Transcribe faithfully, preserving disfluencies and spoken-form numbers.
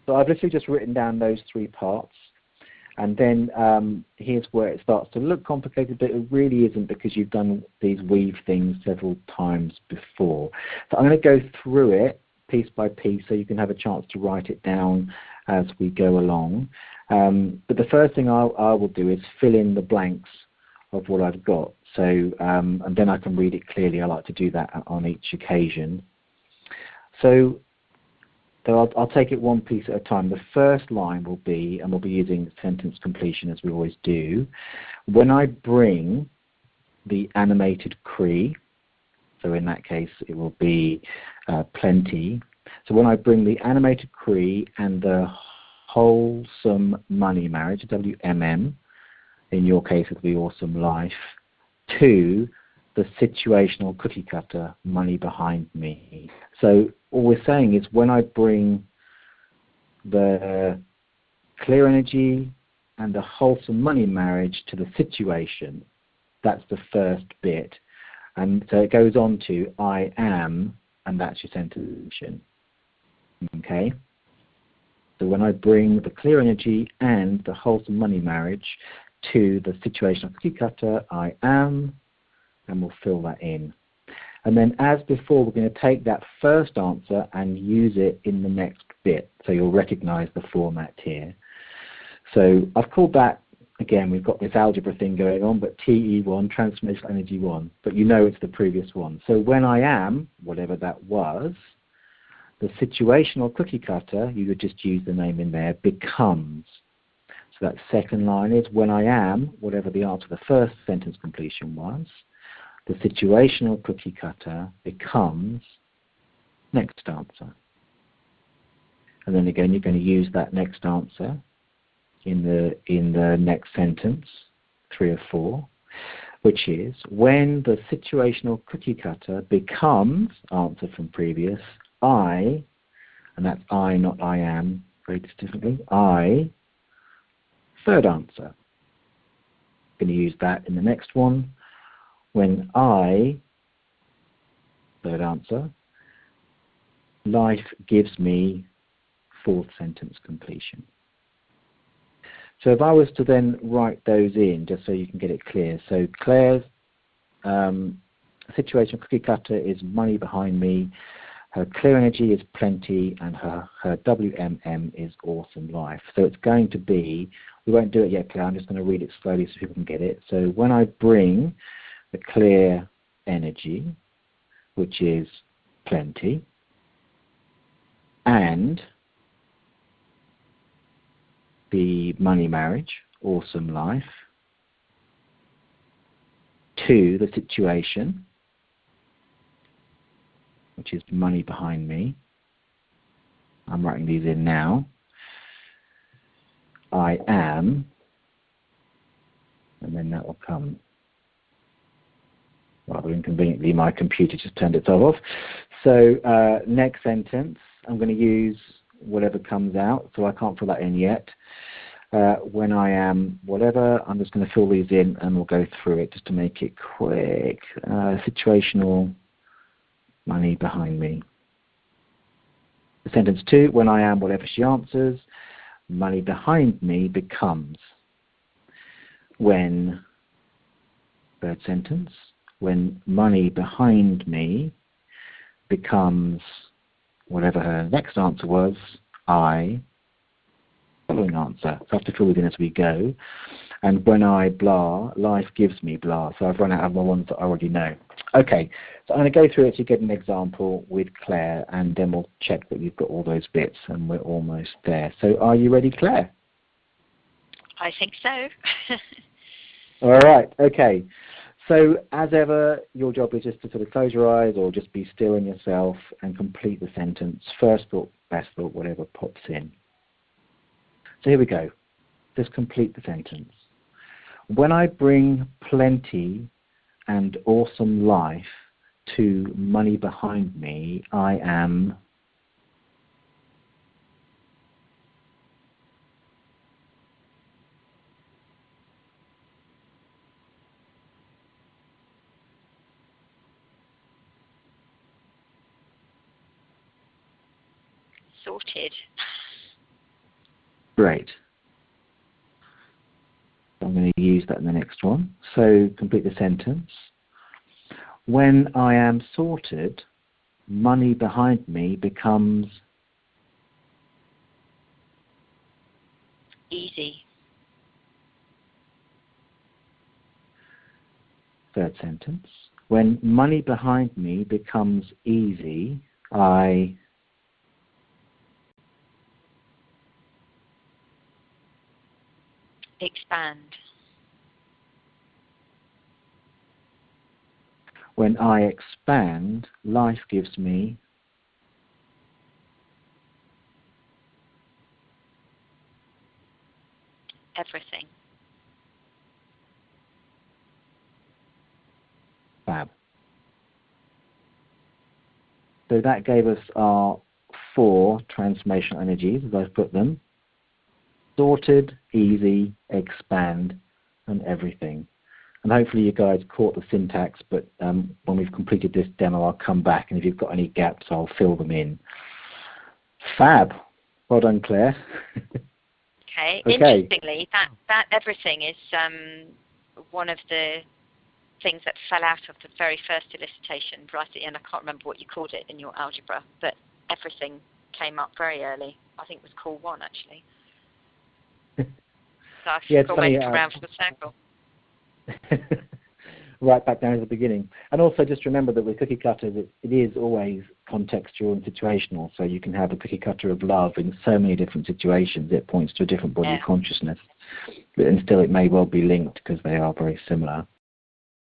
So I've literally just written down those three parts. And then um, here's where it starts to look complicated, but it really isn't because you've done these weave things several times before. So I'm going to go through it piece by piece so you can have a chance to write it down as we go along. Um, but the first thing I'll, I will do is fill in the blanks of what I've got. So, um, and then I can read it clearly. I like to do that on each occasion. So So I'll, I'll take it one piece at a time. The first line will be, and we'll be using sentence completion as we always do, when I bring the animated Cree, so in that case it will be uh, plenty. So when I bring the animated Cree and the wholesome money marriage, W M M, in your case it will be awesome life, to the situational cookie cutter, money behind me. So all we're saying is when I bring the clear energy and the wholesome money marriage to the situation, that's the first bit. And so it goes on to I am, and that's your sentence. Okay? So when I bring the clear energy and the wholesome money marriage to the situational cookie cutter, I am, and we'll fill that in. And then as before, we're going to take that first answer and use it in the next bit. So you'll recognize the format here. So I've called that, again, we've got this algebra thing going on, but T E one, transformational energy one. But you know it's the previous one. So when I am, whatever that was, the situational cookie cutter, you would just use the name in there, becomes. So that second line is when I am, whatever the answer to the first sentence completion was, the situational cookie cutter becomes next answer. And then again, you're going to use that next answer in the, in the next sentence, three or four, which is when the situational cookie cutter becomes, answer from previous, I, and that's I, not I am, very distinctly, I, third answer. Going to use that in the next one. When I, third answer, life gives me fourth sentence completion. So if I was to then write those in, just so you can get it clear. So Claire's um, situation cookie cutter is money behind me, her clear energy is plenty, and her, her W M M is awesome life. So it's going to be, we won't do it yet, Claire, I'm just going to read it slowly so people can get it. So when I bring the clear energy, which is plenty, and the money marriage, awesome life, to the situation, which is money behind me. I'm writing these in now. I am, and then that will come. Rather inconveniently, my computer just turned itself off. So uh, next sentence, I'm going to use whatever comes out, so I can't fill that in yet. Uh, when I am whatever, I'm just going to fill these in and we'll go through it just to make it quick. Uh, situational, money behind me. Sentence two, when I am whatever she answers, money behind me becomes. When, third sentence, when money behind me becomes whatever her next answer was, I, following answer. So I have to fill it in as we go. And when I blah, life gives me blah. So I've run out of my ones that I already know. Okay, so I'm going to go through it to get an example with Claire, and then we'll check that we've got all those bits, and we're almost there. So are you ready, Claire? I think so. All right, okay. So as ever, your job is just to sort of close your eyes or just be still in yourself and complete the sentence. First thought, best thought, whatever pops in. So here we go. Just complete the sentence. When I bring plenty and awesome life to money behind me, I am... Sorted. Great. I'm going to use that in the next one. So complete the sentence. When I am sorted, money behind me becomes easy. Third sentence. When money behind me becomes easy, I expand. When I expand, life gives me everything. Fab. So that gave us our four transformational energies, as I've put them. Sorted, easy, expand, and everything. And hopefully you guys caught the syntax, but um, when we've completed this demo, I'll come back, and if you've got any gaps, I'll fill them in. Fab. Well done, Claire. Okay. Okay. Interestingly, that, that everything is um, one of the things that fell out of the very first elicitation right at the end. I can't remember what you called it in your algebra, but everything came up very early. I think it was call one, actually. So I Yeah, think it's I went funny, uh, around full circle. Right back down to the beginning. And also just remember that with cookie cutters, it, it is always contextual and situational. So you can have a cookie cutter of love in so many different situations. It points to a different body Yeah. of consciousness. And still it may well be linked because they are very similar.